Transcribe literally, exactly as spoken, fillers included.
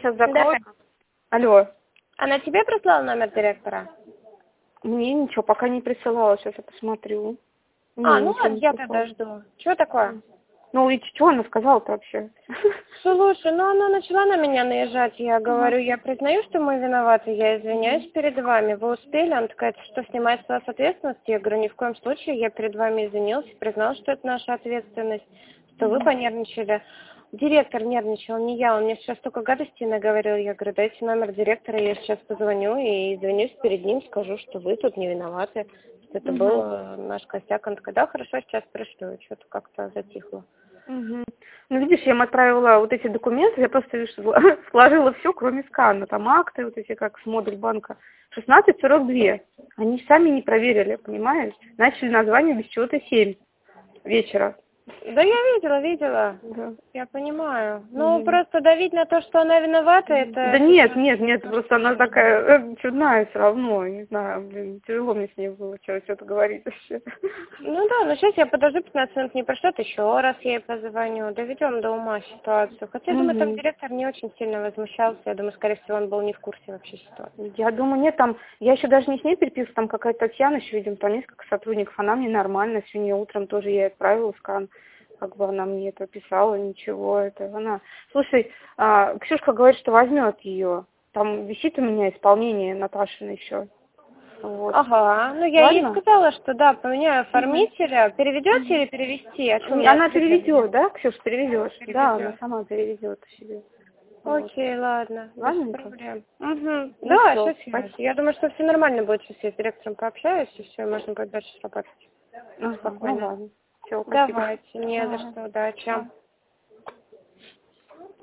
сейчас Да. закрою. Алло. Она тебе прислала номер директора? Мне ничего пока не присылала, сейчас я посмотрю. А, Не, ну ничего ладно, не я прислала. тогда жду. Что такое? Ну и что она сказала-то вообще? Слушай, ну она начала на меня наезжать. Я говорю, я признаю, что мы виноваты, я извиняюсь перед вами. Вы успели? Она такая, что снимает с вас ответственность? Я говорю, ни в коем случае. Я перед вами извинилась, признала, что это наша ответственность, что вы понервничали. Директор нервничал, не я. Он мне сейчас столько гадостей наговорил. Я говорю, дайте номер директора, я сейчас позвоню и извинюсь перед ним, скажу, что вы тут не виноваты, что это был э, наш косяк. Он такой, да, хорошо, сейчас пришлю. Что-то как-то затихло. Мгм. Ну, видишь, я им отправила вот эти документы, я просто видишь, сла- сложила все, кроме скана. Там акты, вот эти, как с модуль банка. шестнадцать сорок два. Они сами не проверили, понимаешь? Начали название без чего-то семь вечера. Да я видела, видела. Да. Я понимаю. Ну, Мгм. просто давить на то, что она виновата, это... Да нет, нет, нет, просто она такая э, чудная все равно, не знаю, блин, тяжело мне с ней было что-то говорить вообще. Ну да, но сейчас я подожду, пятнадцать минут не прошлет, еще раз ей позвоню, доведем до ума ситуацию. Хотя, я думаю, там Мгм. директор не очень сильно возмущался, я думаю, скорее всего, он был не в курсе вообще ситуации. Я думаю, нет, там, я еще даже не с ней переписывалась, там какая-то Татьяна еще, видимо, там несколько сотрудников, она мне нормально, сегодня утром тоже я ей отправила скан, как бы она мне это писала, ничего, это она. Слушай, а, Ксюшка говорит, что возьмет ее, там висит у меня исполнение Наташина еще, вот. Ага, ну я ей Ладно? сказала, что да, поменяю оформителя. Переведете или перевести? О чем Не, я она ответила? переведет, да, Ксюш, переведешь? Да, она Переведет. сама переведет себе. Вот. Окей, ладно, без Ладненько? проблем. Угу. Ну Да, все, сейчас я. спасибо. Я думаю, что все нормально будет, сейчас я с директором пообщаюсь, и все, можно будет дальше работать. Ага, ну Спокойно. ладно. Все, спасибо. Давайте, не за Ага. что, удачи.